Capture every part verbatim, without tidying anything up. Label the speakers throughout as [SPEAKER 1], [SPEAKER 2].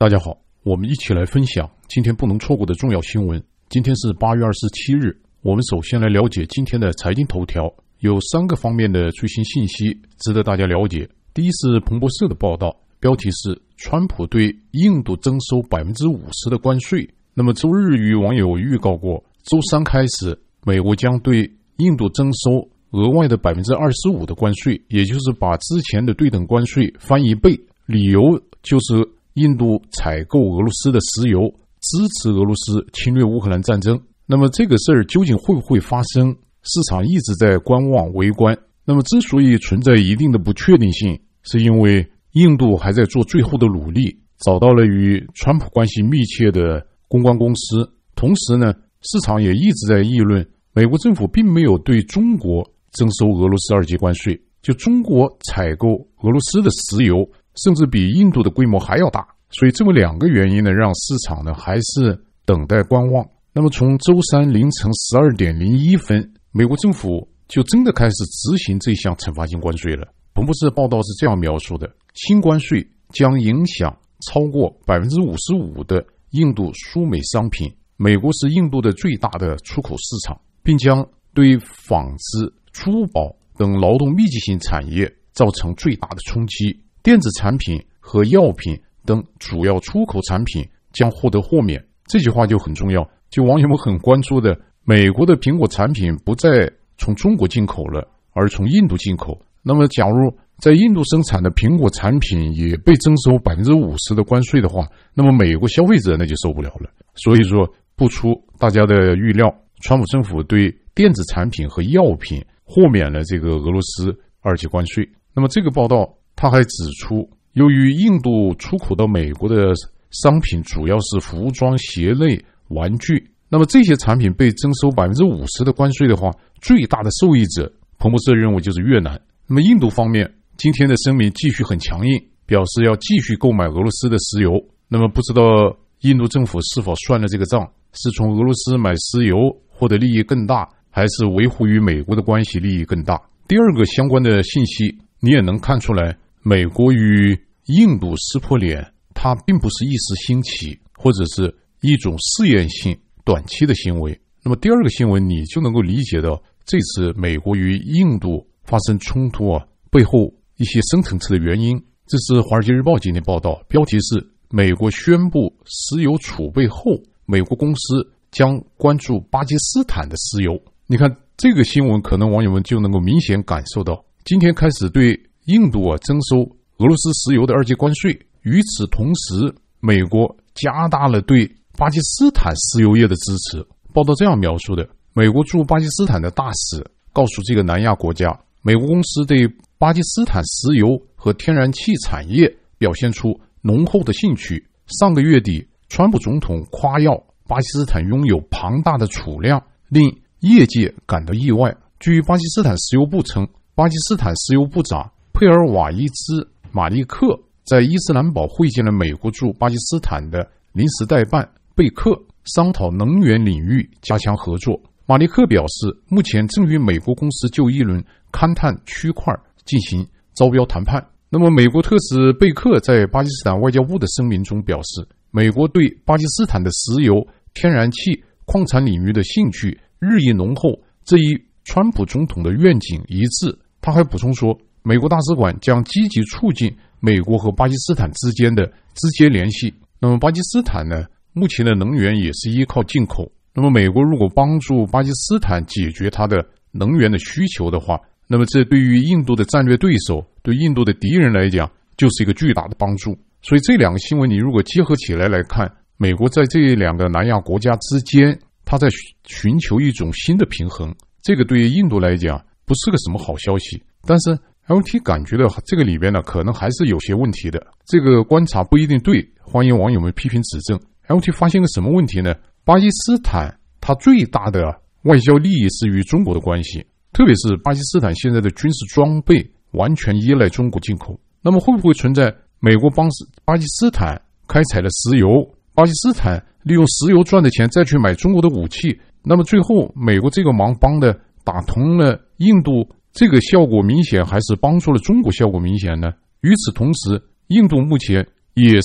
[SPEAKER 1] 大家好，我们一起来分享今天不能错过的重要新闻。今天是八月二十七日，我们首先来了解今天的财经头条，有三个方面的最新信息值得大家了解。第一是彭博社的报道，标题是川普对印度征收 百分之五十 的关税。那么周日与网友预告过，周三开始美国将对印度征收额外的 百分之二十五 的关税，也就是把之前的对等关税翻一倍，理由就是印度采购俄罗斯的石油，支持俄罗斯侵略乌克兰战争。那么这个事儿究竟会不会发生，市场一直在观望围观。那么之所以存在一定的不确定性，是因为印度还在做最后的努力，找到了与川普关系密切的公关公司。同时呢，市场也一直在议论，美国政府并没有对中国征收俄罗斯二级关税，就中国采购俄罗斯的石油甚至比印度的规模还要大，所以这么两个原因呢，让市场呢还是等待观望。那么从周三凌晨十二点零一分，美国政府就真的开始执行这项惩罚性关税了。彭博社报道是这样描述的：新关税将影响超过 百分之五十五 的印度输美商品，美国是印度的最大的出口市场，并将对纺织、珠宝等劳动密集型产业造成最大的冲击。电子产品和药品等主要出口产品将获得豁免。这句话就很重要，就网友们很关注的，美国的苹果产品不再从中国进口了，而从印度进口。那么假如在印度生产的苹果产品也被征收 百分之五十 的关税的话，那么美国消费者那就受不了了。所以说不出大家的预料，川普政府对电子产品和药品豁免了这个俄罗斯二级关税。那么这个报道他还指出，由于印度出口到美国的商品主要是服装、鞋类、玩具，那么这些产品被征收 百分之五十 的关税的话，最大的受益者彭博社认为就是越南。那么印度方面今天的声明继续很强硬，表示要继续购买俄罗斯的石油。那么不知道印度政府是否算了这个账，是从俄罗斯买石油获得利益更大，还是维护与美国的关系利益更大？第二个相关的信息你也能看出来，美国与印度撕破脸，它并不是一时兴起，或者是一种试验性短期的行为。那么第二个新闻你就能够理解到，这次美国与印度发生冲突啊，背后一些深层次的原因。这是华尔街日报今天报道，标题是美国宣布石油储备后，美国公司将关注巴基斯坦的石油。你看这个新闻，可能网友们就能够明显感受到，今天开始对印度啊征收俄罗斯石油的二级关税，与此同时美国加大了对巴基斯坦石油业的支持。报道这样描述的，美国驻巴基斯坦的大使告诉这个南亚国家，美国公司对巴基斯坦石油和天然气产业表现出浓厚的兴趣。上个月底，川普总统夸耀巴基斯坦拥有庞大的储量，令业界感到意外。据巴基斯坦石油部称，巴基斯坦石油部长佩尔瓦伊兹马利克在伊斯兰堡会见了美国驻巴基斯坦的临时代办贝克，商讨能源领域加强合作。马利克表示，目前正与美国公司就一轮勘探区块进行招标谈判。那么美国特使贝克在巴基斯坦外交部的声明中表示，美国对巴基斯坦的石油、天然气、矿产领域的兴趣日益浓厚，这与川普总统的愿景一致。他还补充说，美国大使馆将积极促进美国和巴基斯坦之间的直接联系。那么巴基斯坦呢，目前的能源也是依靠进口。那么美国如果帮助巴基斯坦解决它的能源的需求的话，那么这对于印度的战略对手、对印度的敌人来讲，就是一个巨大的帮助。所以这两个新闻你如果结合起来来看，美国在这两个南亚国家之间，它在寻求一种新的平衡，这个对于印度来讲不是个什么好消息。但是 L T 感觉到这个里边呢，可能还是有些问题的，这个观察不一定对，欢迎网友们批评指正。 L T 发现个什么问题呢？巴基斯坦它最大的外交利益是与中国的关系，特别是巴基斯坦现在的军事装备完全依赖中国进口。那么会不会存在美国帮巴基斯坦开采了石油，巴基斯坦利用石油赚的钱再去买中国的武器，那么最后美国这个忙帮的打通了印度，这个效果明显还是帮助了中国效果明显呢？与此同时，印度目前也是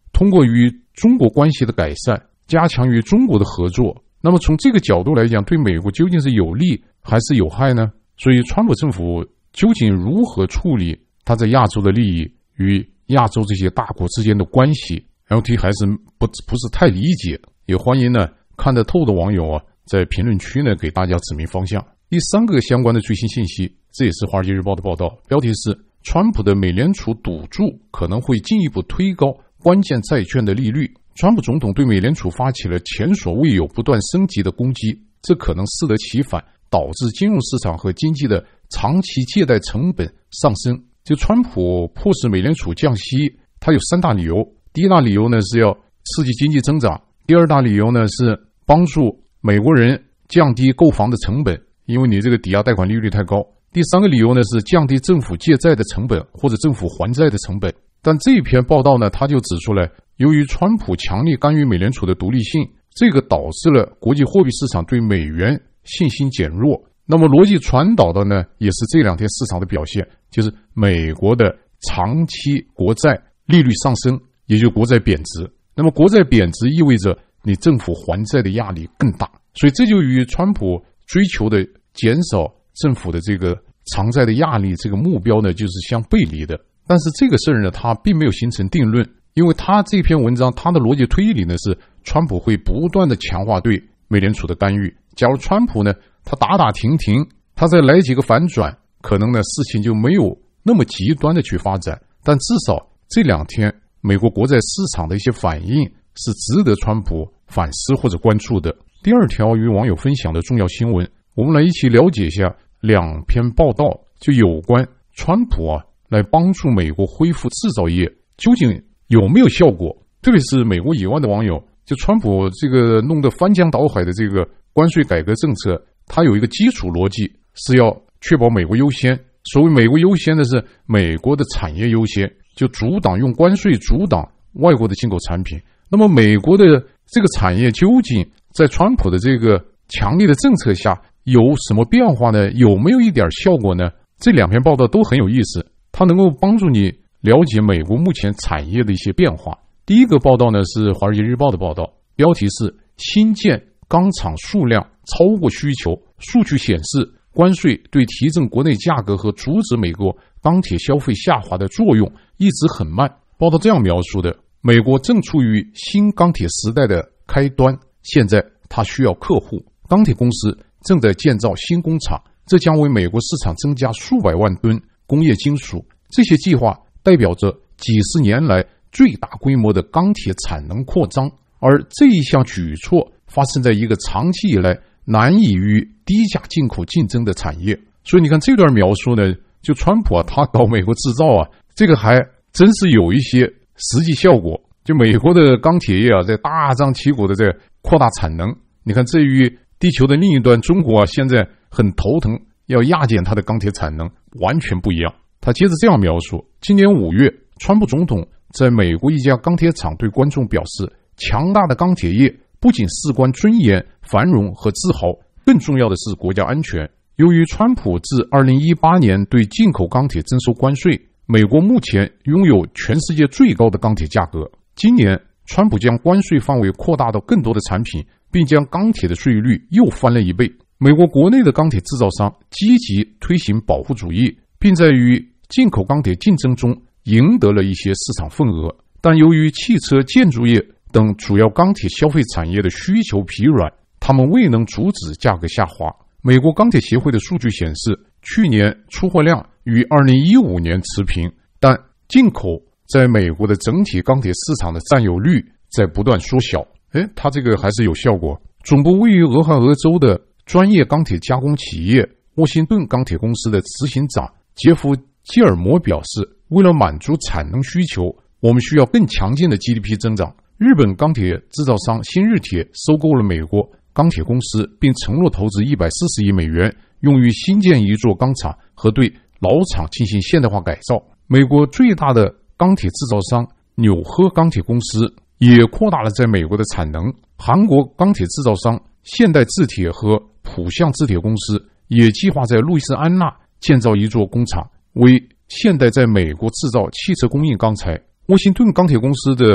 [SPEAKER 1] 通过与中国关系的改善，加强与中国的合作。那么从这个角度来讲，对美国究竟是有利还是有害呢？所以川普政府究竟如何处理他在亚洲的利益与亚洲这些大国之间的关系， L T 还是不不是太理解。也欢迎呢看得透的网友啊，在评论区呢给大家指明方向。第三个相关的最新信息，这也是华尔街日报的报道，标题是川普的美联储赌注可能会进一步推高关键债券的利率。川普总统对美联储发起了前所未有不断升级的攻击，这可能适得其反，导致金融市场和经济的长期借贷成本上升。就川普迫使美联储降息，它有三大理由。第一大理由呢是要刺激经济增长，第二大理由呢是帮助美国人降低购房的成本，因为你这个抵押贷款利率太高。第三个理由呢是降低政府借债的成本或者政府还债的成本。但这一篇报道呢，他就指出来，由于川普强力干预美联储的独立性，这个导致了国际货币市场对美元信心减弱。那么逻辑传导的呢，也是这两天市场的表现，就是美国的长期国债利率上升，也就是国债贬值。那么国债贬值意味着你政府还债的压力更大，所以这就与川普追求的减少政府的这个偿债的压力这个目标呢，就是相背离的。但是这个事儿呢，他并没有形成定论，因为他这篇文章他的逻辑推理呢是川普会不断的强化对美联储的干预。假如川普呢他打打停停，他再来几个反转，可能呢事情就没有那么极端的去发展。但至少这两天美国国债市场的一些反应是值得川普反思或者关注的。第二条与网友分享的重要新闻，我们来一起了解一下两篇报道，就有关川普啊来帮助美国恢复制造业究竟有没有效果。特别是美国以外的网友，就川普这个弄得翻江倒海的这个关税改革政策，它有一个基础逻辑是要确保美国优先。所谓美国优先的是美国的产业优先，就阻挡用关税阻挡外国的进口产品。那么美国的这个产业究竟在川普的这个强力的政策下有什么变化呢？有没有一点效果呢？这两篇报道都很有意思，它能够帮助你了解美国目前产业的一些变化。第一个报道呢是华尔街日报的报道，标题是新建钢厂数量超过需求，数据显示关税对提振国内价格和阻止美国钢铁消费下滑的作用一直很慢。报道这样描述的，美国正处于新钢铁时代的开端，现在它需要客户，钢铁公司正在建造新工厂，这将为美国市场增加数百万吨工业金属。这些计划代表着几十年来最大规模的钢铁产能扩张，而这一项举措发生在一个长期以来难以与低价进口竞争的产业。所以你看这段描述呢，就川普啊他搞美国制造啊，这个还真是有一些实际效果。就美国的钢铁业啊在大张旗鼓的在扩大产能，你看这与地球的另一端中国啊现在很头疼要压减它的钢铁产能完全不一样。他接着这样描述，今年五月川普总统在美国一家钢铁厂对观众表示，强大的钢铁业不仅事关尊严、繁荣和自豪，更重要的是国家安全。由于川普自二零一八年对进口钢铁征收关税，美国目前拥有全世界最高的钢铁价格。今年川普将关税范围扩大到更多的产品，并将钢铁的税率又翻了一倍。美国国内的钢铁制造商积极推行保护主义，并在与进口钢铁竞争中赢得了一些市场份额，但由于汽车、建筑业等主要钢铁消费产业的需求疲软，他们未能阻止价格下滑。美国钢铁协会的数据显示，去年出货量与二零一五年持平，但进口在美国的整体钢铁市场的占有率在不断缩小。诶，它这个还是有效果。总部位于俄亥俄州的专业钢铁加工企业沃辛顿钢铁公司的执行长杰夫·基尔摩表示，为了满足产能需求，我们需要更强劲的 G D P 增长。日本钢铁制造商新日铁收购了美国钢铁公司，并承诺投资一百四十亿美元，用于新建一座钢厂和对老厂进行现代化改造。美国最大的钢铁制造商纽赫钢铁公司也扩大了在美国的产能。韩国钢铁制造商现代制铁和浦项制铁公司也计划在路易斯安那建造一座工厂，为现代在美国制造汽车供应钢材。沃辛顿钢铁公司的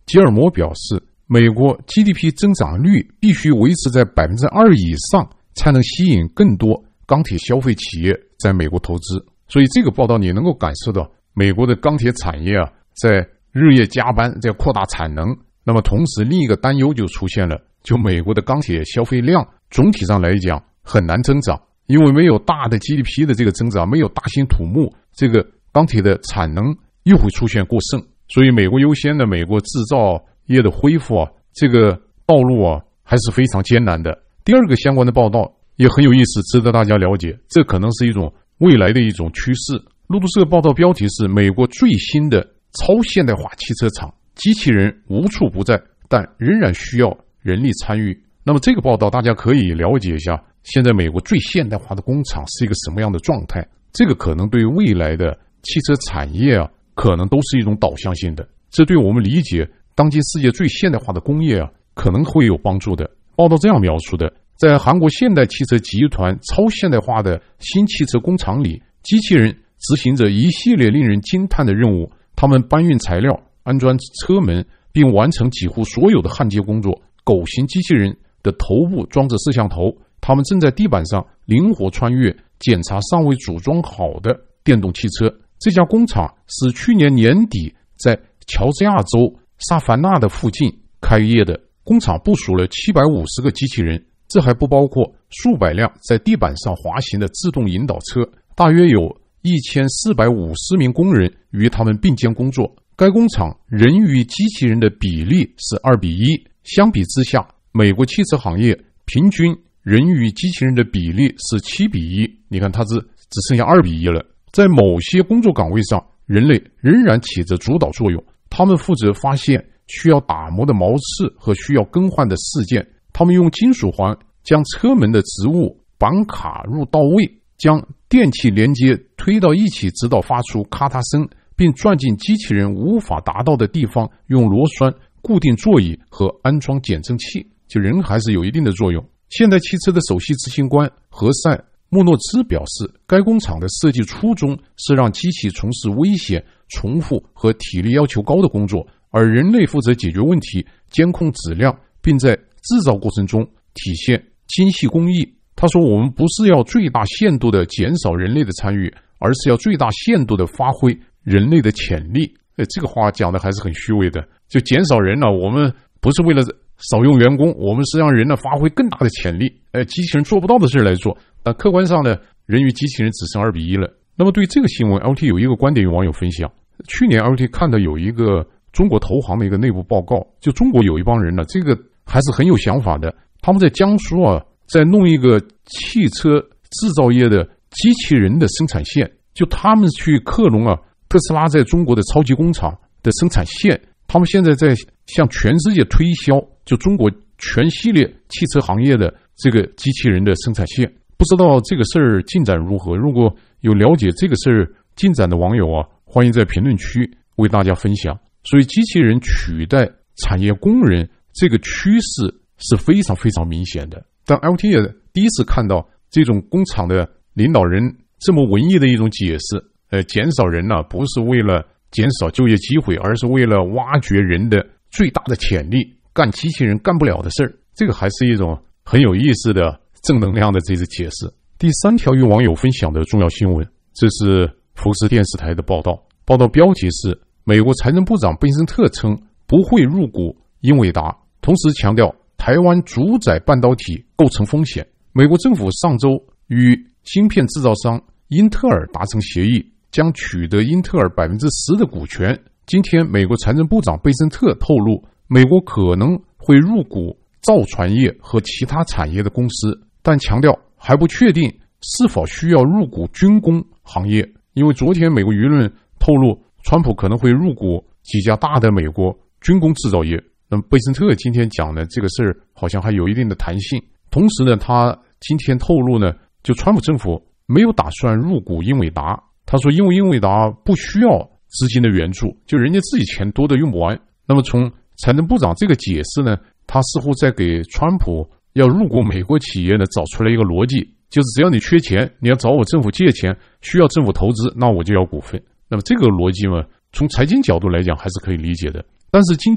[SPEAKER 1] 吉尔摩表示，美国 G D P 增长率必须维持在 百分之二 以上，才能吸引更多钢铁消费企业在美国投资。所以这个报道你能够感受到美国的钢铁产业啊，在日夜加班，在扩大产能。那么同时另一个担忧就出现了，就美国的钢铁消费量总体上来讲很难增长，因为没有大的 G D P 的这个增长，没有大兴土木，这个钢铁的产能又会出现过剩。所以美国优先的美国制造业的恢复啊，这个道路啊还是非常艰难的。第二个相关的报道也很有意思，值得大家了解，这可能是一种未来的一种趋势。路透社报道标题是美国最新的超现代化汽车厂，机器人无处不在，但仍然需要人力参与。那么这个报道大家可以了解一下，现在美国最现代化的工厂是一个什么样的状态，这个可能对未来的汽车产业啊可能都是一种导向性的，这对我们理解当今世界最现代化的工业啊可能会有帮助的。报道这样描述的，在韩国现代汽车集团超现代化的新汽车工厂里，机器人执行着一系列令人惊叹的任务，他们搬运材料，安装车门，并完成几乎所有的焊接工作。狗型机器人的头部装着摄像头，他们正在地板上灵活穿越，检查尚未组装好的电动汽车。这家工厂是去年年底在乔治亚州萨凡纳的附近开业的，工厂部署了七百五十个机器人，这还不包括数百辆在地板上滑行的自动引导车，大约有一千四百五十名工人与他们并肩工作。该工厂人与机器人的比例是二比一，相比之下，美国汽车行业平均人与机器人的比例是七比一，你看它是只剩下二比一了。在某些工作岗位上，人类仍然起着主导作用，他们负责发现需要打磨的毛刺和需要更换的饰件，他们用金属环将车门的植物板卡入到位，将电器连接推到一起直到发出咔嗒声，并钻进机器人无法达到的地方，用螺栓固定座椅和安装减震器，就人还是有一定的作用。现代汽车的首席执行官何塞穆诺兹表示，该工厂的设计初衷是让机器从事危险、重复和体力要求高的工作，而人类负责解决问题、监控质量，并在制造过程中体现精细工艺。他说，我们不是要最大限度地减少人类的参与，而是要最大限度地发挥人类的潜力。哎，这个话讲的还是很虚伪的，就减少人呢、啊，我们不是为了少用员工，我们是让人呢发挥更大的潜力，哎，机器人做不到的事来做。但客观上呢，人与机器人只剩二比一了。那么对这个新闻 ，L T 有一个观点与网友分享。去年 L T 看到有一个中国投行的一个内部报告，就中国有一帮人呢，这个还是很有想法的。他们在江苏啊，在弄一个汽车制造业的机器人的生产线，就他们去克隆啊特斯拉在中国的超级工厂的生产线，他们现在在向全世界推销，就中国全系列汽车行业的这个机器人的生产线。不知道这个事儿进展如何？如果有了解这个事儿进展的网友啊，欢迎在评论区为大家分享。所以机器人取代产业工人这个趋势是非常非常明显的。但 L T 也第一次看到这种工厂的领导人这么文艺的一种解释，呃，减少人呢、啊、不是为了减少就业机会，而是为了挖掘人的最大的潜力，干机器人干不了的事儿。这个还是一种很有意思的正能量的这个解释。第三条与网友分享的重要新闻，这是福斯电视台的报道。报道标题是美国财政部长贝森特称不会入股英伟达，同时强调台湾主宰半导体构成风险。美国政府上周与芯片制造商英特尔达成协议，将取得英特尔 百分之十 的股权。今天美国财政部长贝森特透露，美国可能会入股造船业和其他产业的公司，但强调还不确定是否需要入股军工行业。因为昨天美国舆论透露，川普可能会入股几家大的美国军工制造业。那么贝森特今天讲的这个事儿好像还有一定的弹性。同时呢，他今天透露呢，就川普政府没有打算入股英伟达。他说因为英伟达不需要资金的援助，就人家自己钱多的用不完。那么从财政部长这个解释呢，他似乎在给川普要入股美国企业呢找出来一个逻辑，就是只要你缺钱，你要找我政府借钱，需要政府投资，那我就要股份。那么这个逻辑嘛，从财经角度来讲还是可以理解的。但是今天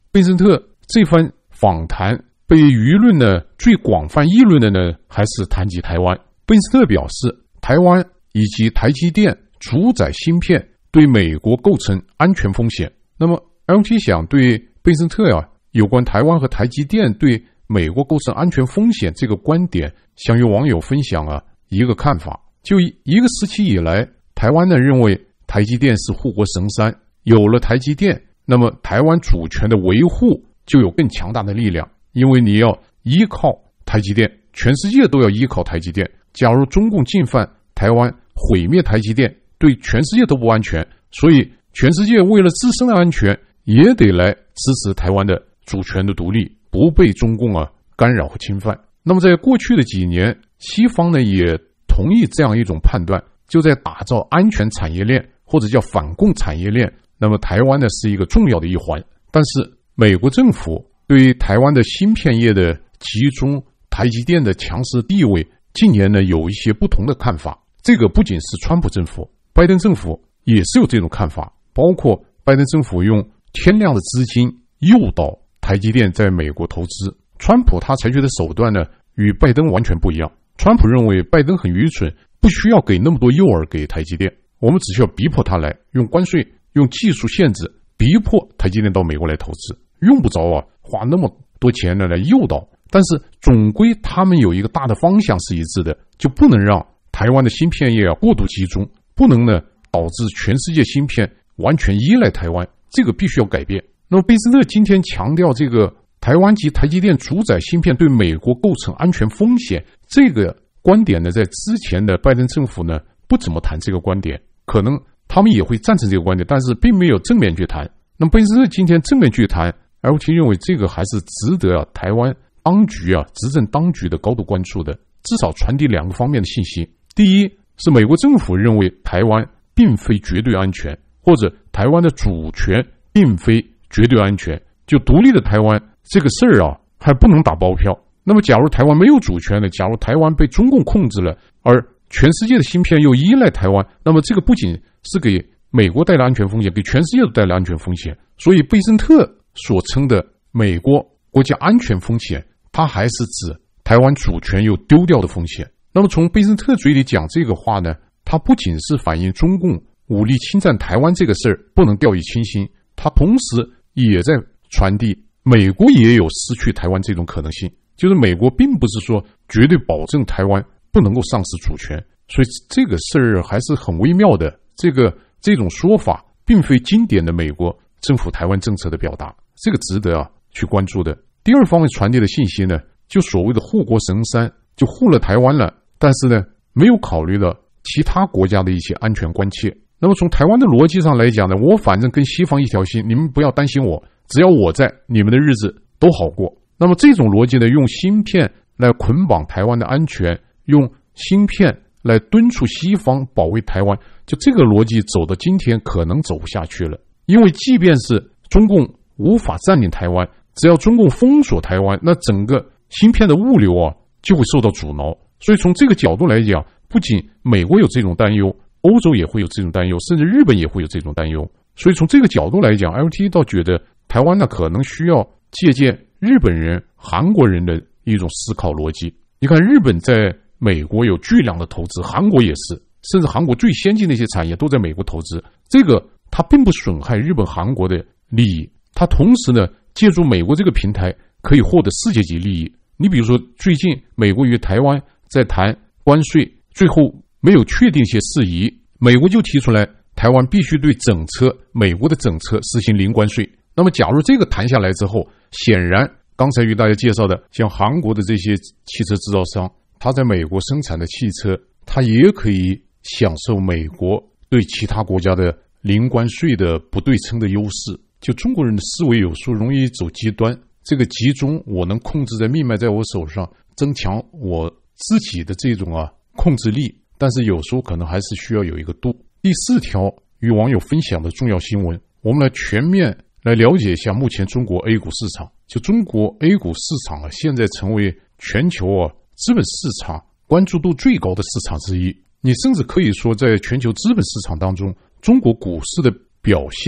[SPEAKER 1] 贝森特这番访谈被舆论呢最广泛议论的呢，还是谈及台湾。贝森特表示，台湾以及台积电主宰芯片对美国构成安全风险。那么 L T 想对贝森特啊有关台湾和台积电对美国构成安全风险这个观点，想与网友分享啊一个看法。就一个时期以来，台湾呢认为台积电是护国神山，有了台积电，那么台湾主权的维护就有更强大的力量，因为你要依靠台积电，全世界都要依靠台积电。假如中共进犯台湾，毁灭台积电，对全世界都不安全，所以全世界为了自身的安全，也得来支持台湾的主权的独立，不被中共啊干扰和侵犯。那么在过去的几年，西方呢也同意这样一种判断，就在打造安全产业链，或者叫反共产业链。那么台湾呢是一个重要的一环，但是美国政府对于台湾的芯片业的集中，台积电的强势地位，近年呢有一些不同的看法。这个不仅是川普政府，拜登政府也是有这种看法，包括拜登政府用天量的资金诱导台积电在美国投资。川普他采取的手段呢与拜登完全不一样。川普认为拜登很愚蠢，不需要给那么多诱饵给台积电，我们只需要逼迫他来，用关税用技术限制逼迫台积电到美国来投资，用不着啊花那么多钱呢来诱导。但是总归他们有一个大的方向是一致的，就不能让台湾的芯片业啊过度集中，不能呢导致全世界芯片完全依赖台湾，这个必须要改变。那么贝斯特今天强调这个台湾及台积电主宰芯片对美国构成安全风险，这个观点呢在之前的拜登政府呢不怎么谈这个观点，可能他们也会赞成这个观点，但是并没有正面去谈。那么贝斯特今天正面去谈， L T 认为这个还是值得啊台湾当局啊执政当局的高度关注的，至少传递两个方面的信息。第一是美国政府认为台湾并非绝对安全，或者台湾的主权并非绝对安全，就独立的台湾这个事儿啊还不能打包票。那么假如台湾没有主权了，假如台湾被中共控制了，而全世界的芯片又依赖台湾，那么这个不仅是给美国带来安全风险，给全世界都带来安全风险。所以贝森特所称的美国国家安全风险，它还是指台湾主权又丢掉的风险。那么从贝森特嘴里讲这个话呢，它不仅是反映中共武力侵占台湾这个事儿不能掉以轻心，它同时也在传递美国也有失去台湾这种可能性，就是美国并不是说绝对保证台湾不能够丧失主权。所以这个事儿还是很微妙的，这个这种说法并非经典的美国政府台湾政策的表达，这个值得啊去关注的。第二方面传递的信息呢，就所谓的护国神山，就护了台湾了，但是呢没有考虑到其他国家的一些安全关切。那么从台湾的逻辑上来讲呢，我反正跟西方一条心，你们不要担心我，只要我在，你们的日子都好过。那么这种逻辑呢，用芯片来捆绑台湾的安全，用芯片来敦促西方保卫台湾，就这个逻辑走到今天可能走不下去了。因为即便是中共无法占领台湾，只要中共封锁台湾，那整个芯片的物流啊就会受到阻挠。所以从这个角度来讲，不仅美国有这种担忧，欧洲也会有这种担忧，甚至日本也会有这种担忧。所以从这个角度来讲， L T 倒觉得台湾呢可能需要借鉴日本人、韩国人的一种思考逻辑。你看日本在美国有巨量的投资，韩国也是，甚至韩国最先进的一些产业都在美国投资，这个它并不损害日本、韩国的利益，它同时呢借助美国这个平台可以获得世界级利益。你比如说最近美国与台湾在谈关税，最后没有确定一些事宜，美国就提出来台湾必须对整车美国的整车实行零关税。那么假如这个谈下来之后，显然刚才与大家介绍的像韩国的这些汽车制造商，他在美国生产的汽车，他也可以享受美国对其他国家的零关税的不对称的优势。就中国人的思维有时候容易走极端，这个集中我能控制在命脉在我手上，增强我自己的这种啊控制力，但是有时候可能还是需要有一个度。第四条与网友分享的重要新闻，我们来全面来了解一下目前中国 A 股市场。就中国 A 股市场啊，现在成为全球啊资本市场关注度最高的市场之一。你甚至可以说，在全球资本市场当中，中国股市的表现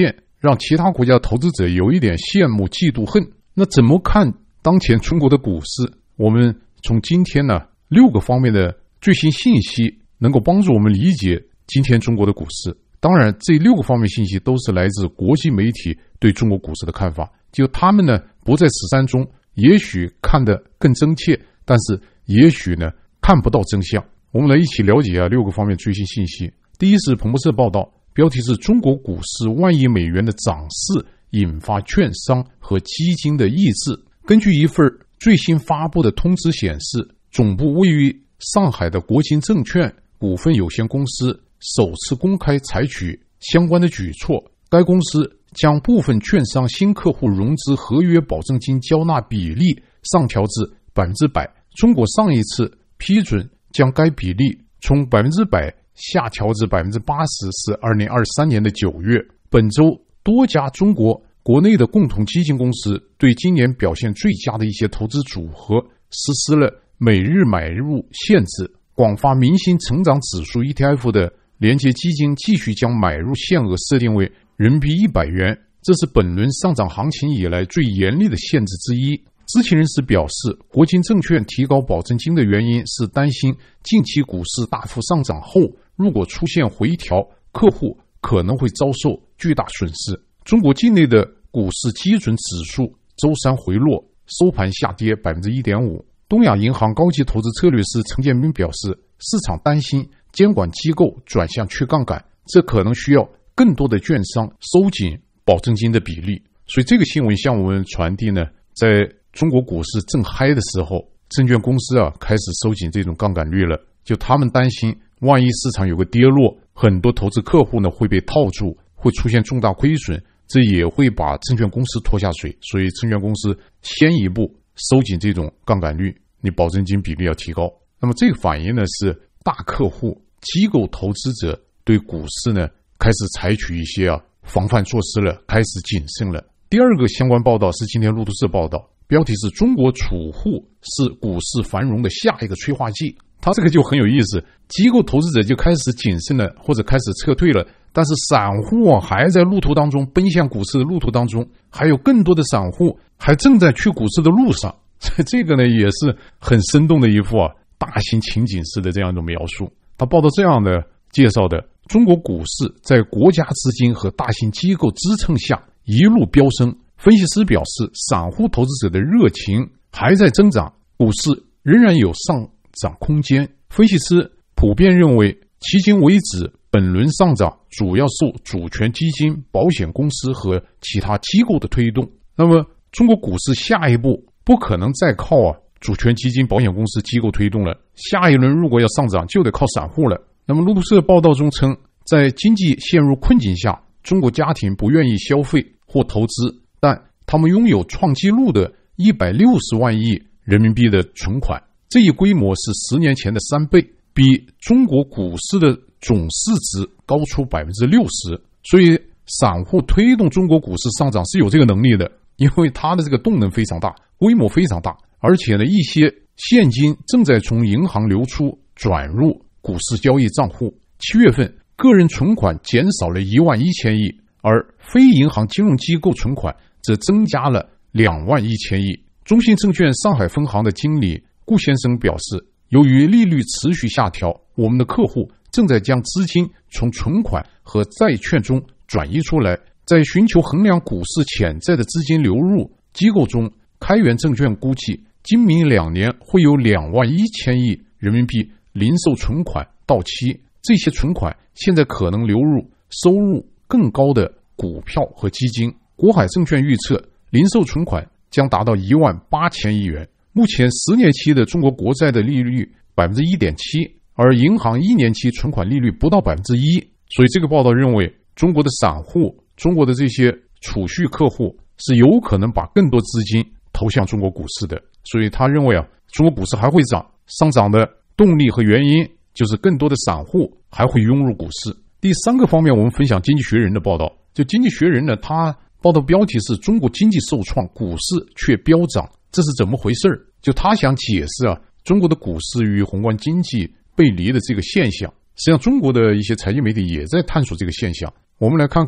[SPEAKER 1] 让其他国家的投资者有一点羡慕、嫉妒、恨。那怎么看当前中国的股市？我们从今天呢六个方面的最新信息，能够帮助我们理解今天中国的股市。当然，这六个方面信息都是来自国际媒体对中国股市的看法，就他们呢不在十三中，也许看得更真切，但是也许呢看不到真相。我们来一起了解啊六个方面最新信息。第一是彭博社报道，标题是中国股市万亿美元的涨势引发券商和基金的抑制。根据一份最新发布的通知显示，总部位于上海的国金证券股份有限公司首次公开采取相关的举措，该公司将部分券商新客户融资合约保证金交纳比例上调至百分之百。中国上一次批准将该比例从百分之百下调至百分之八十是二零二三年的九月。本周，多家中国国内的共同基金公司对今年表现最佳的一些投资组合实施了每日买入限制。广发明星成长指数 E T F 的连接基金继续将买入限额设定为人民币一百元，这是本轮上涨行情以来最严厉的限制之一。知情人士表示，国金证券提高保证金的原因是担心近期股市大幅上涨后，如果出现回调，客户可能会遭受巨大损失。中国境内的股市基准指数周三回落，收盘下跌 百分之一点五。 东亚银行高级投资策略师陈建斌表示，市场担心监管机构转向去杠杆，这可能需要更多的券商收紧保证金的比例。所以这个新闻向我们传递呢，在中国股市正嗨的时候，证券公司啊开始收紧这种杠杆率了。就他们担心，万一市场有个跌落，很多投资客户呢会被套住，会出现重大亏损，这也会把证券公司拖下水。所以证券公司先一步收紧这种杠杆率，你保证金比例要提高。那么这个反应呢是大客户、机构投资者对股市呢开始采取一些啊防范措施了，开始谨慎了。第二个相关报道是今天路透社报道，标题是中国储户是股市繁荣的下一个催化剂。它这个就很有意思，机构投资者就开始谨慎了，或者开始撤退了，但是散户啊还在路途当中，奔向股市的路途当中，还有更多的散户还正在去股市的路上。这个呢也是很生动的一幅啊大型情景式的这样一种描述。他报道这样的介绍的，中国股市在国家资金和大型机构支撑下一路飙升。分析师表示，散户投资者的热情还在增长，股市仍然有上涨空间。分析师普遍认为，迄今为止本轮上涨主要受主权基金、保险公司和其他机构的推动。那么中国股市下一步不可能再靠啊主权基金、保险公司、机构推动了，下一轮如果要上涨就得靠散户了。那么路透社报道中称，在经济陷入困境下，中国家庭不愿意消费或投资，但他们拥有创纪录的一百六十万亿人民币的存款，这一规模是十年前的三倍，比中国股市的总市值高出 百分之六十。 所以散户推动中国股市上涨是有这个能力的，因为它的这个动能非常大，规模非常大，而且呢，一些现金正在从银行流出转入股市交易账户。七月份个人存款减少了一万一千亿，而非银行金融机构存款则增加了两万一千亿。中信证券上海分行的经理顾先生表示，由于利率持续下调，我们的客户正在将资金从存款和债券中转移出来，在寻求衡量股市潜在的资金流入机构中，开元证券估计今明两年会有两万一千亿人民币零售存款到期，这些存款现在可能流入收入更高的股票和基金。国海证券预测，零售存款将达到一万八千亿元。目前十年期的中国国债的利率 百分之一点七， 而银行一年期存款利率不到 百分之一。 所以这个报道认为，中国的散户、中国的这些储蓄客户是有可能把更多资金投向中国股市的。所以他认为啊，中国股市还会涨，上涨的动力和原因就是更多的散户还会涌入股市。第三个方面，我们分享经济学人的报道。就经济学人呢，他报道标题是中国经济受创，股市却飙涨，这是怎么回事？就他想解释啊，中国的股市与宏观经济背离的这个现象。实际上中国的一些财经媒体也在探索这个现象。我们来看看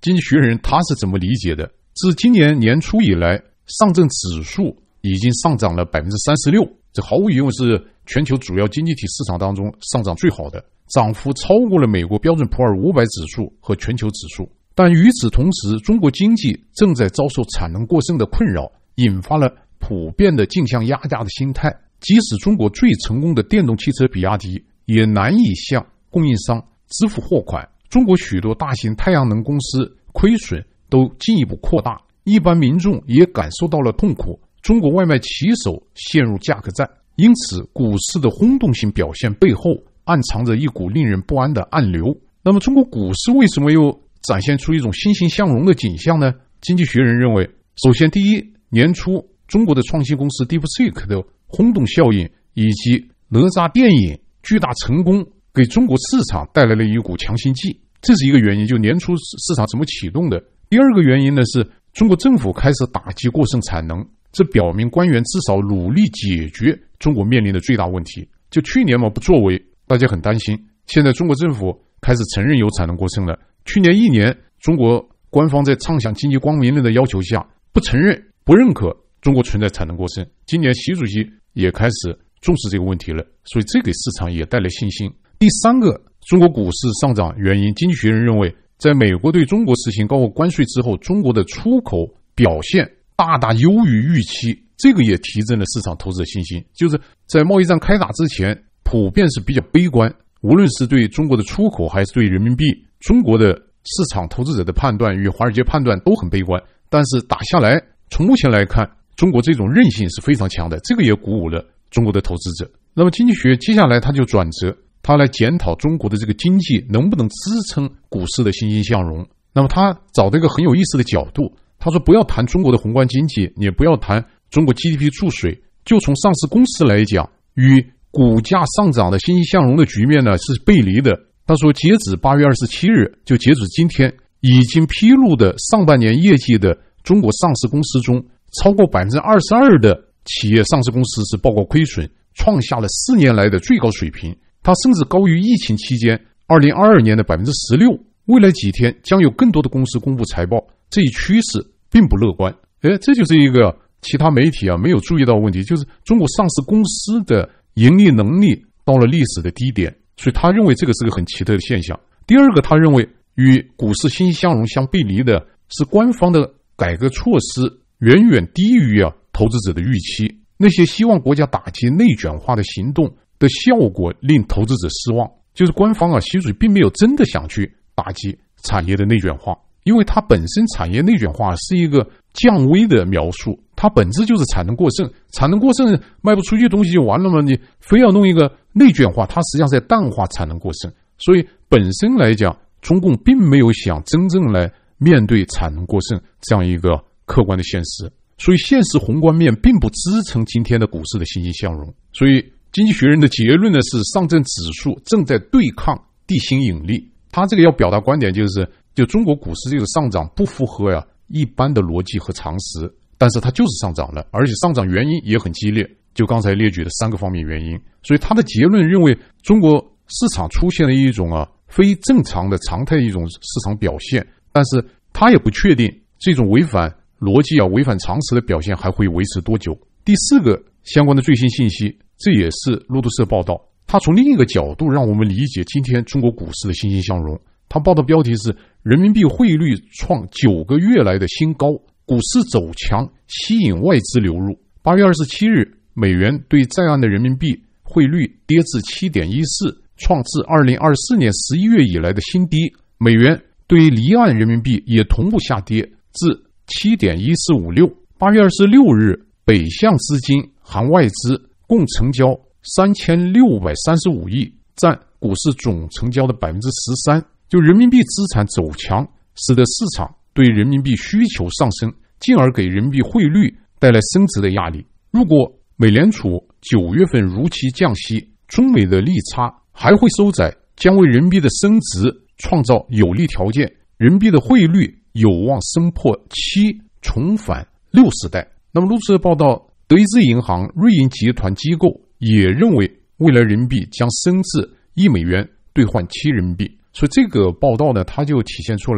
[SPEAKER 1] 经济学人他是怎么理解的？自今年年初以来，上证指数已经上涨了 百分之三十六， 这毫无疑问是全球主要经济体市场当中上涨最好的，涨幅超过了美国标准普尔五百指数和全球指数。但与此同时，中国经济正在遭受产能过剩的困扰，引发了普遍的竞相压价的心态。即使中国最成功的电动汽车比亚迪也难以向供应商支付货款，中国许多大型太阳能公司亏损都进一步扩大，一般民众也感受到了痛苦，中国外卖骑手陷入价格战。因此股市的轰动性表现背后暗藏着一股令人不安的暗流。那么中国股市为什么又展现出一种欣欣向荣的景象呢？经济学人认为，首先第一，年初中国的创新公司 DeepSeek 的轰动效应以及哪吒电影巨大成功给中国市场带来了一股强心剂，这是一个原因，就年初市场怎么启动的。第二个原因呢，是中国政府开始打击过剩产能，这表明官员至少努力解决中国面临的最大问题。就去年嘛不作为，大家很担心，现在中国政府开始承认有产能过剩了。去年一年，中国官方在畅想经济光明论的要求下，不承认、不认可中国存在产能过剩。今年习主席也开始重视这个问题了，所以这给市场也带来信心。第三个，中国股市上涨原因，经济学人认为，在美国对中国实行高额关税之后，中国的出口表现大大优于预期，这个也提振了市场投资的信心。就是在贸易战开打之前，普遍是比较悲观，无论是对中国的出口还是对人民币，中国的市场投资者的判断与华尔街判断都很悲观。但是打下来，从目前来看，中国这种韧性是非常强的，这个也鼓舞了中国的投资者。那么经济学接下来他就转折，他来检讨中国的这个经济能不能支撑股市的欣欣向荣。那么他找到一个很有意思的角度，他说不要谈中国的宏观经济，也不要谈中国 G D P 注水，就从上市公司来讲，与股价上涨的欣欣向荣的局面呢是背离的。他说截止八月二十七日，就截止今天，已经披露的上半年业绩的中国上市公司中，超过 百分之二十二 的企业上市公司是报告亏损，创下了四年来的最高水平。它甚至高于疫情期间二零二二年的 百分之十六。 未来几天将有更多的公司公布财报，这一趋势并不乐观。诶，这就是一个其他媒体啊没有注意到的问题，就是中国上市公司的盈利能力到了历史的低点，所以他认为这个是个很奇特的现象。第二个，他认为与股市欣欣向荣相背离的是官方的改革措施远远低于啊投资者的预期，那些希望国家打击内卷化的行动的效果令投资者失望。就是官方啊，习主席并没有真的想去打击产业的内卷化，因为它本身产业内卷化是一个降维的描述，它本质就是产能过剩，产能过剩卖不出去的东西就完了吗？你非要弄一个内卷化，它实际上在淡化产能过剩。所以本身来讲，中共并没有想真正来面对产能过剩这样一个客观的现实，所以现实宏观面并不支撑今天的股市的欣欣向荣。所以经济学人的结论呢是，上证指数正在对抗地心引力。他这个要表达观点就是，就中国股市这个上涨不符合呀一般的逻辑和常识，但是它就是上涨了，而且上涨原因也很激烈，就刚才列举的三个方面原因。所以他的结论认为，中国市场出现了一种啊非正常的常态一种市场表现，但是他也不确定这种违反逻辑啊违反常识的表现还会维持多久。第四个相关的最新信息，这也是路透社报道，他从另一个角度让我们理解今天中国股市的欣欣向荣。他报道标题是人民币汇率创九个月来的新高，股市走强吸引外资流入。八月二十七日，美元对在岸的人民币汇率跌至 七点一四， 创自二零二四年十一月以来的新低。美元对离岸人民币也同步下跌至 七点一四五六。 八月二十六日，北向资金含外资共成交三千六百三十五亿，占股市总成交的 百分之十三。 就人民币资产走强，使得市场对人民币需求上升，进而给人民币汇率带来升值的压力。如果美联储九月份如期降息，中美的利差还会收窄，将为人民币的升值创造有利条件，人民币的汇率有望升破七，重返六时代。那么路透社报道，德意志银行、瑞银集团机构也认为，未来人民币将升至一美元兑换七人民币。所以这个报道呢，它就体现出来，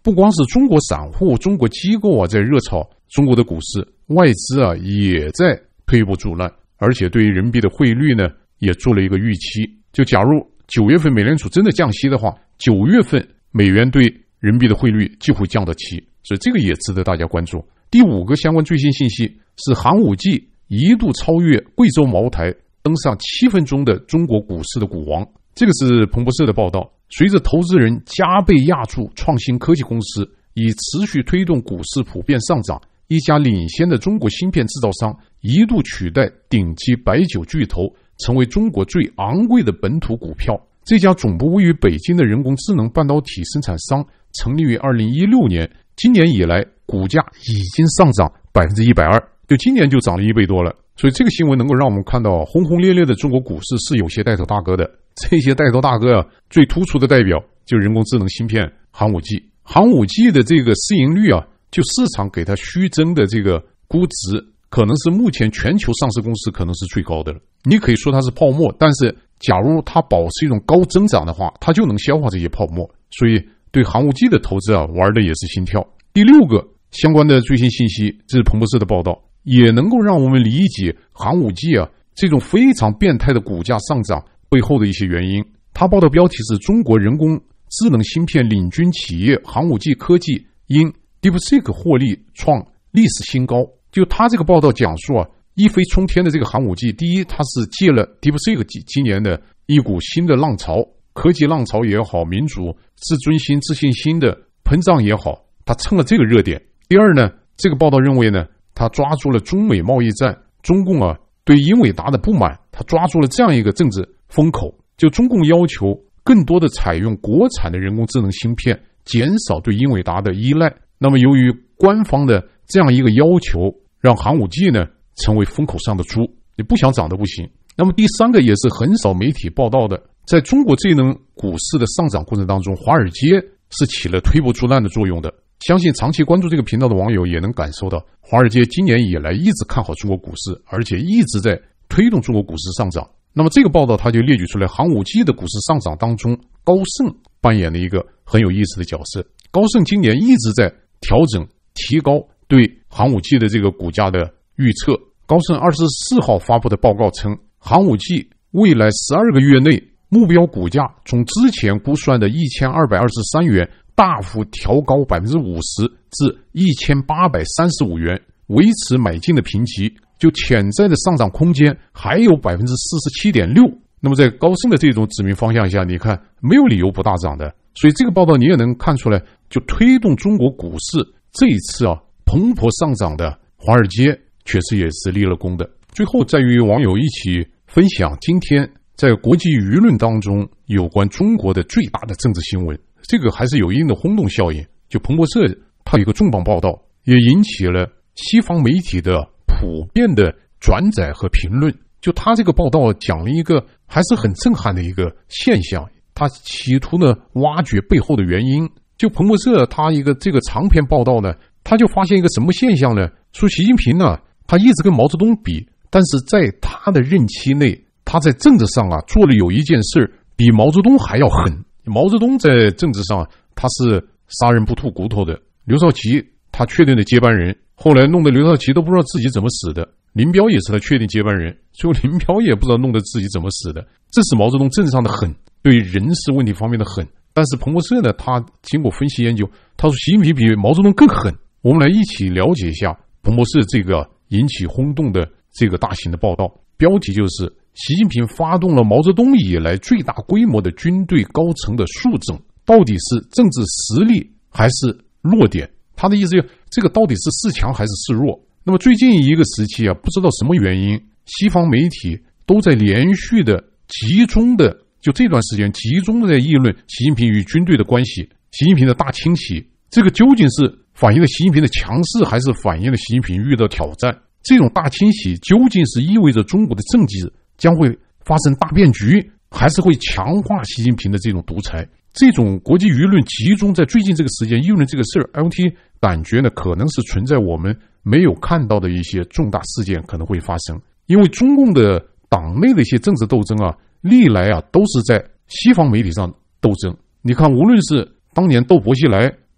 [SPEAKER 1] 不光是中国散户、中国机构啊在热炒中国的股市，外资啊也在推波助澜，而且对于人民币的汇率呢也做了一个预期。就假如九月份美联储真的降息的话，九月份美元对人民币的汇率就会降到七，所以这个也值得大家关注。第五个相关最新信息是寒武纪一度超越贵州茅台，登上七分钟的中国股市的股王。这个是彭博社的报道。随着投资人加倍押注创新科技公司，以持续推动股市普遍上涨，一家领先的中国芯片制造商一度取代顶级白酒巨头，成为中国最昂贵的本土股票。这家总部位于北京的人工智能半导体生产商成立于二零一六年，今年以来股价已经上涨 百分之一百二十， 就今年就涨了一倍多了。所以这个新闻能够让我们看到轰轰烈烈的中国股市是有些带头大哥的。这些带头大哥啊，最突出的代表就是人工智能芯片寒武纪。寒武纪的这个市盈率啊，就市场给它虚增的这个估值，可能是目前全球上市公司可能是最高的了。你可以说它是泡沫，但是假如它保持一种高增长的话，它就能消化这些泡沫。所以对寒武纪的投资啊，玩的也是心跳。第六个相关的最新信息，这是彭博社的报道，也能够让我们理解寒武纪啊这种非常变态的股价上涨背后的一些原因。他报道标题是中国人工智能芯片领军企业寒武纪科技因 DeepSeek 获利创历史新高。就他这个报道讲述啊，一飞冲天的这个寒武纪，第一，他是借了 DeepSeek 今年的一股新的浪潮，科技浪潮也好，民主自尊心自信心的膨胀也好，他蹭了这个热点。第二呢，这个报道认为呢，他抓住了中美贸易战，中共啊对英伟达的不满，他抓住了这样一个政治风口，就中共要求更多的采用国产的人工智能芯片，减少对英伟达的依赖。那么由于官方的这样一个要求，让寒武纪呢成为风口上的猪，你不想涨都不行。那么第三个也是很少媒体报道的，在中国智能股市的上涨过程当中，华尔街是起了推波助澜的作用的。相信长期关注这个频道的网友也能感受到，华尔街今年以来一直看好中国股市，而且一直在推动中国股市上涨。那么这个报道他就列举出来，寒武纪的股市上涨当中，高盛扮演了一个很有意思的角色。高盛今年一直在调整提高对寒武纪的这个股价的预测。高盛二十四号发布的报告称，寒武纪未来十二个月内目标股价从之前估算的一千二百二十三元大幅调高 百分之五十 至一千八百三十五元，维持买进的评级，就潜在的上涨空间还有 百分之四十七点六。 那么在高盛的这种指明方向下，你看没有理由不大涨的。所以这个报道你也能看出来，就推动中国股市这一次啊蓬勃上涨的华尔街确实也是立了功的。最后再与网友一起分享今天在国际舆论当中有关中国的最大的政治新闻，这个还是有一定的轰动效应。就彭博社它有一个重磅报道，也引起了西方媒体的普遍的转载和评论。就他这个报道讲了一个还是很震撼的一个现象，他企图呢挖掘背后的原因。就彭博社他一个这个长篇报道呢，他就发现一个什么现象呢？说习近平呢，他一直跟毛泽东比，但是在他的任期内，他在政治上啊做了有一件事比毛泽东还要狠。毛泽东在政治上他是杀人不吐骨头的，刘少奇他确定的接班人，后来弄得刘少奇都不知道自己怎么死的。林彪也是他确定接班人，最后林彪也不知道弄得自己怎么死的。这是毛泽东政治上的狠，对人事问题方面的狠。但是彭博社呢，他经过分析研究，他说习近平比毛泽东更狠。我们来一起了解一下彭博社这个引起轰动的这个大型的报道，标题就是习近平发动了毛泽东以来最大规模的军队高层的肃整，到底是政治实力还是弱点？他的意思就这个到底是示强还是示弱？那么最近一个时期啊，不知道什么原因，西方媒体都在连续的集中的就这段时间集中的在议论习近平与军队的关系，习近平的大清洗，这个究竟是反映了习近平的强势，还是反映了习近平遇到挑战？这种大清洗究竟是意味着中国的政治将会发生大变局，还是会强化习近平的这种独裁？这种国际舆论集中在最近这个时间议论这个事儿 ，L T 感觉呢可能是存在我们没有看到的一些重大事件可能会发生。因为中共的党内的一些政治斗争啊，历来啊都是在西方媒体上斗争。你看，无论是当年斗薄熙来、斗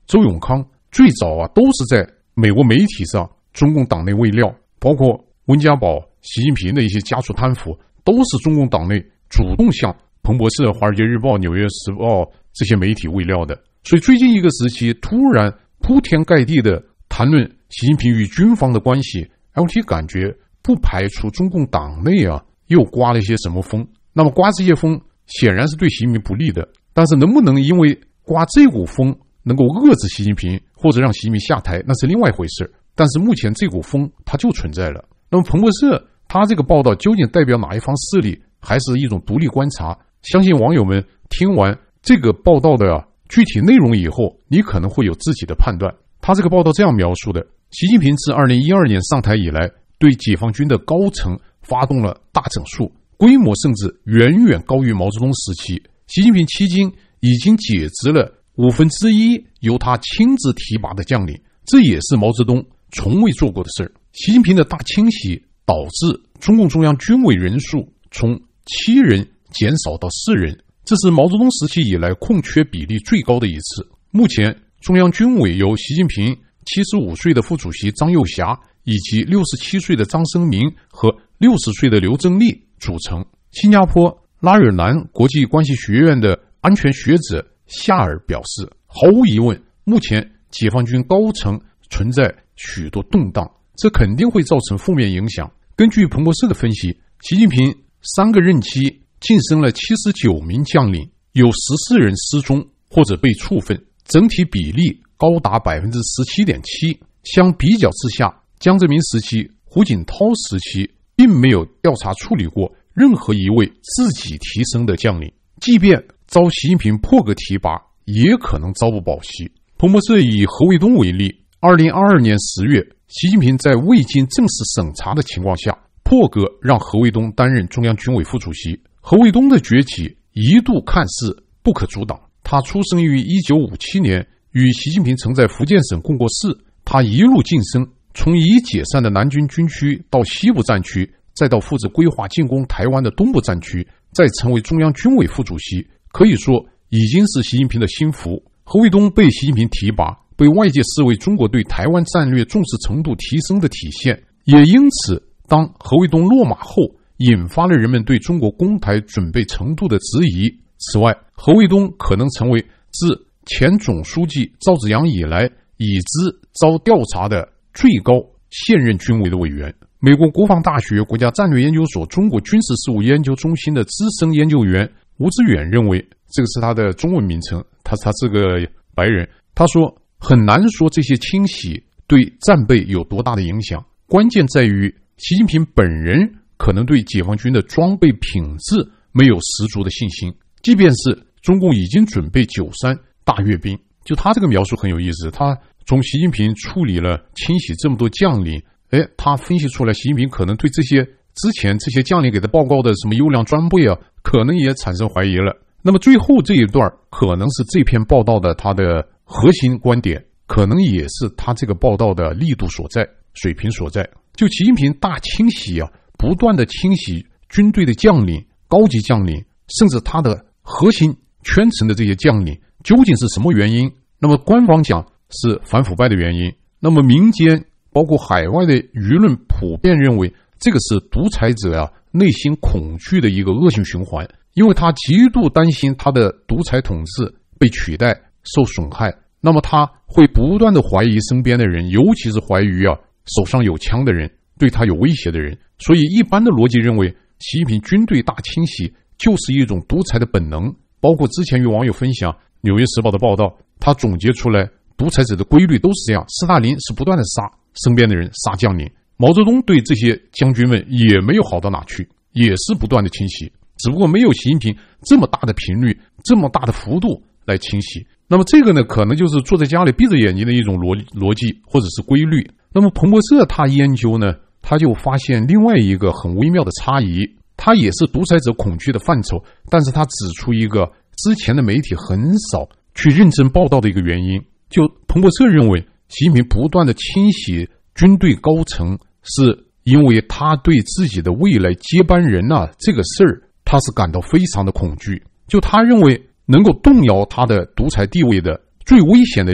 [SPEAKER 1] 周永康，最早啊都是在美国媒体上中共党内喂料，包括温家宝、习近平的一些家属贪腐，都是中共党内主动向彭博社、华尔街日报、纽约时报这些媒体喂料的。所以最近一个时期突然铺天盖地的谈论习近平与军方的关系， L T 感觉不排除中共党内啊又刮了一些什么风。那么刮这些风显然是对习近平不利的，但是能不能因为刮这股风能够遏制习近平或者让习近平下台，那是另外一回事。但是目前这股风它就存在了。那么彭博社它这个报道究竟代表哪一方势力，还是一种独立观察，相信网友们听完这个报道的、啊、具体内容以后，你可能会有自己的判断。他这个报道这样描述的：习近平自二零一二年上台以来，对解放军的高层发动了大整肃，规模甚至远远高于毛泽东时期。习近平迄今已经解职了五分之一由他亲自提拔的将领，这也是毛泽东从未做过的事儿。习近平的大清洗导致中共中央军委人数从七人减少到四人，这是毛泽东时期以来空缺比例最高的一次。目前中央军委由习近平七十五岁的副主席张又侠以及六十七岁的张生明和六十岁的刘正利组成。新加坡拉尔南国际关系学院的安全学者夏尔表示，毫无疑问，目前解放军高层存在许多动荡，这肯定会造成负面影响。根据彭博社的分析，习近平三个任期晋升了七十九名将领，有十四人失踪或者被处分，整体比例高达 百分之十七点七。 相比较之下，江泽民时期、胡锦涛时期并没有调查处理过任何一位自己提升的将领，即便遭习近平破格提拔，也可能朝不保夕。彭博社以何卫东为例，二零二二年十月，习近平在未经正式审查的情况下，破格让何卫东担任中央军委副主席。何卫东的崛起一度看似不可阻挡，他出生于一九五七年，与习近平曾在福建省共过事。他一路晋升，从已解散的南军军区到西部战区，再到负责规划进攻台湾的东部战区，再成为中央军委副主席，可以说已经是习近平的心腹。何卫东被习近平提拔，被外界视为中国对台湾战略重视程度提升的体现，也因此当何卫东落马后，引发了人们对中国攻台准备程度的质疑。此外，何卫东可能成为自前总书记赵紫阳以来已知遭调查的最高现任军委的委员。美国国防大学国家战略研究所中国军事事务研究中心的资深研究员吴志远认为，这个是他的中文名称，他他是个白人。他说，很难说这些清洗对战备有多大的影响，关键在于习近平本人可能对解放军的装备品质没有十足的信心，即便是中共已经准备九三大阅兵。就他这个描述很有意思，他从习近平处理了清洗这么多将领，哎，他分析出来习近平可能对这些之前这些将领给他报告的什么优良装备啊，可能也产生怀疑了。那么最后这一段可能是这篇报道的他的核心观点，可能也是他这个报道的力度所在、水平所在。就习近平大清洗啊，不断的清洗军队的将领、高级将领，甚至他的核心圈层的这些将领，究竟是什么原因？那么官方讲是反腐败的原因，那么民间包括海外的舆论普遍认为，这个是独裁者啊内心恐惧的一个恶性循环，因为他极度担心他的独裁统治被取代、受损害，那么他会不断的怀疑身边的人，尤其是怀疑啊手上有枪的人，对他有威胁的人。所以一般的逻辑认为，习近平军队大清洗就是一种独裁的本能。包括之前与网友分享《纽约时报》的报道，他总结出来独裁者的规律都是这样，斯大林是不断的杀身边的人，杀将领，毛泽东对这些将军们也没有好到哪去，也是不断的清洗，只不过没有习近平这么大的频率、这么大的幅度来清洗。那么这个呢，可能就是坐在家里闭着眼睛的一种逻逻辑或者是规律。那么彭博社他研究呢，他就发现另外一个很微妙的差异，他也是独裁者恐惧的范畴，但是他指出一个之前的媒体很少去认真报道的一个原因。就彭博社认为，习近平不断的清洗军队高层，是因为他对自己的未来接班人啊这个事儿，他是感到非常的恐惧。就他认为能够动摇他的独裁地位的最危险的力量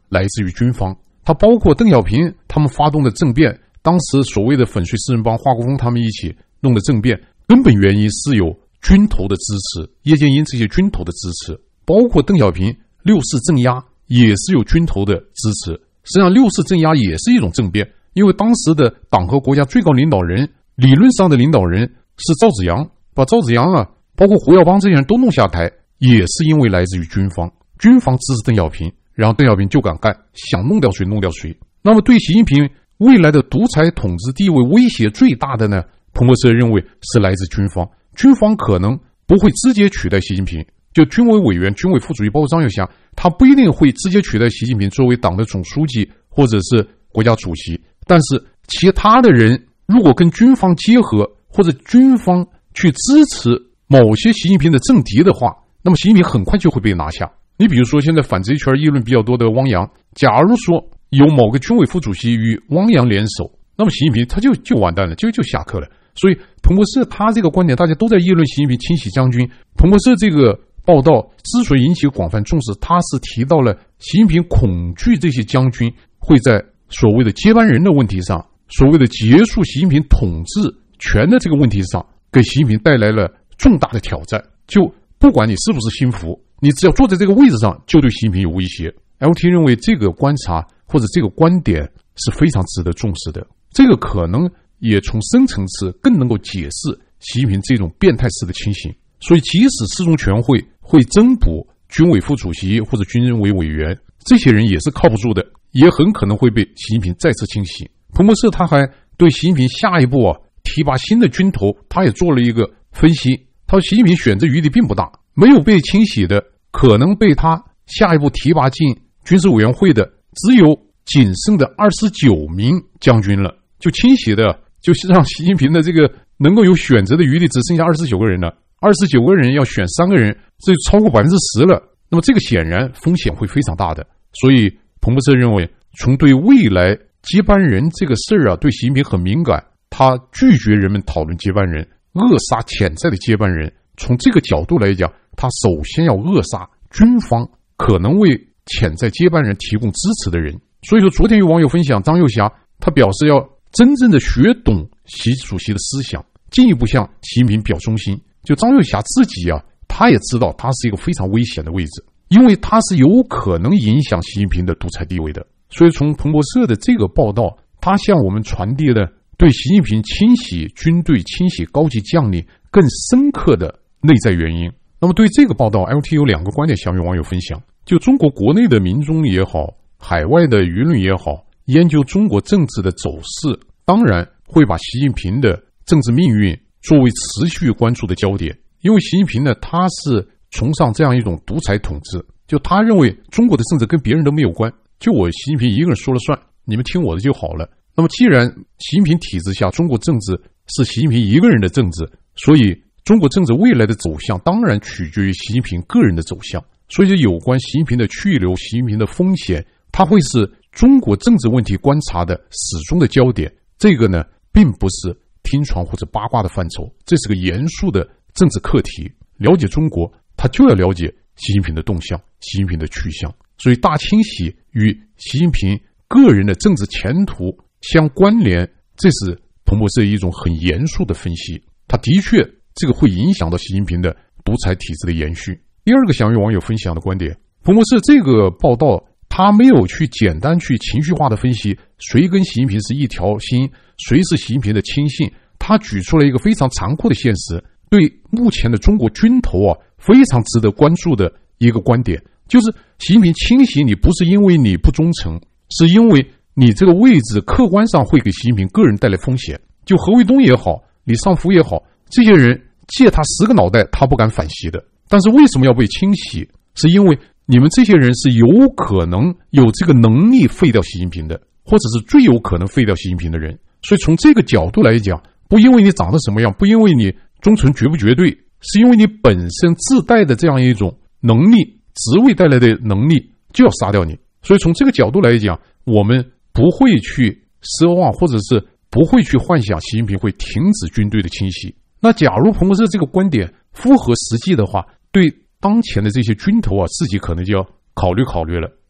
[SPEAKER 1] 来自于军方，它包括邓小平他们发动的政变，当时所谓的粉碎四人帮、华国锋他们一起弄的政变，根本原因是有军头的支持，叶剑英这些军头的支持，包括邓小平六四镇压也是有军头的支持。实际上六四镇压也是一种政变，因为当时的党和国家最高领导人，理论上的领导人是赵紫阳，把赵紫阳啊，包括胡耀邦这些人都弄下台，也是因为来自于军方，军方支持邓小平，然后邓小平就敢干，想弄掉谁弄掉谁。那么对习近平未来的独裁统治地位威胁最大的呢，彭博社认为是来自军方，军方可能不会直接取代习近平，就军委委员、军委副主席包括张又侠，他不一定会直接取代习近平作为党的总书记或者是国家主席，但是其他的人如果跟军方结合，或者军方去支持某些习近平的政敌的话，那么习近平很快就会被拿下。你比如说现在反贼圈议论比较多的汪洋，假如说有某个军委副主席与汪洋联手，那么习近平他就就完蛋了，就就下课了。所以彭博社他这个观点大家都在议论习近平清洗将军，彭博社这个报道之所以引起广泛重视，他是提到了习近平恐惧这些将军会在所谓的接班人的问题上，所谓的结束习近平统治权的这个问题上，给习近平带来了重大的挑战。就不管你是不是心腹，你只要坐在这个位置上，就对习近平有威胁。L T 认为这个观察或者这个观点是非常值得重视的，这个可能也从深层次更能够解释习近平这种变态式的清醒。所以即使四中全会会增补军委副主席或者军委委员，这些人也是靠不住的，也很可能会被习近平再次清洗。彭博社他还对习近平下一步啊提拔新的军头，他也做了一个分析。他说习近平选择余地并不大，没有被清洗的，可能被他下一步提拔进军事委员会的只有仅剩的二十九名将军了。就清洗的，就是让习近平的这个能够有选择的余地只剩下二十九个人了。二十九个人要选三个人，这就超过 百分之十 了。那么这个显然风险会非常大的。所以彭博社认为，从对未来接班人这个事儿啊，对习近平很敏感，他拒绝人们讨论接班人，扼杀潜在的接班人。从这个角度来讲，他首先要扼杀军方可能为潜在接班人提供支持的人。所以说昨天有网友分享，张又侠他表示要真正的学懂习主席的思想，进一步向习近平表忠心。就张又侠自己啊，他也知道他是一个非常危险的位置，因为他是有可能影响习近平的独裁地位的。所以从彭博社的这个报道，他向我们传递了对习近平清洗军队、清洗高级将领更深刻的内在原因。那么对这个报道 L T 有两个观点想与网友分享。就中国国内的民众也好，海外的舆论也好，研究中国政治的走势，当然会把习近平的政治命运作为持续关注的焦点。因为习近平呢，他是崇尚这样一种独裁统治，就他认为中国的政治跟别人都没有关，就我习近平一个人说了算，你们听我的就好了。那么既然习近平体制下中国政治是习近平一个人的政治，所以中国政治未来的走向当然取决于习近平个人的走向。所以就有关习近平的去留、习近平的风险，它会是中国政治问题观察的始终的焦点。这个呢并不是听传或者八卦的范畴，这是个严肃的政治课题。了解中国，他就要了解习近平的动向、习近平的去向。所以大清洗与习近平个人的政治前途相关联，这是彭博社一种很严肃的分析。他的确这个会影响到习近平的独裁体制的延续。第二个想与网友分享的观点，彭博社这个报道他没有去简单去情绪化的分析谁跟习近平是一条心，谁是习近平的亲信，他举出了一个非常残酷的现实，对目前的中国军头啊非常值得关注的一个观点，就是习近平清洗你不是因为你不忠诚，是因为你这个位置客观上会给习近平个人带来风险。就何卫东也好，李尚福也好，这些人借他十个脑袋他不敢反袭的，但是为什么要被清洗？是因为你们这些人是有可能有这个能力废掉习近平的，或者是最有可能废掉习近平的人。所以从这个角度来讲，不因为你长得什么样，不因为你忠诚绝不绝对，是因为你本身自带的这样一种能力，职位带来的能力，就要杀掉你。所以从这个角度来讲，我们不会去奢望，或者是不会去幻想习近平会停止军队的清洗。那假如彭博社这个观点符合实际的话，对当前的这些军头啊，自己可能就要考虑考虑了。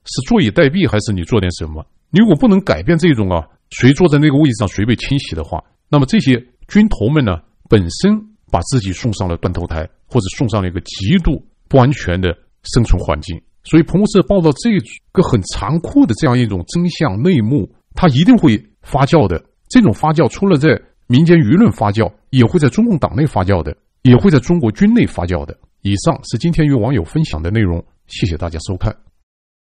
[SPEAKER 1] 是坐以待毙，还是你做点什么？你如果不能改变这种啊，谁坐在那个位置上谁被清洗的话，那么这些军头们呢，本身把自己送上了断头台，或者送上了一个极度不安全的生存环境。所以彭博社报道这个很残酷的这样一种真相内幕，它一定会发酵的。这种发酵除了在民间舆论发酵，也会在中共党内发酵的，也会在中国军内发酵的。以上是今天与网友分享的内容，谢谢大家收看。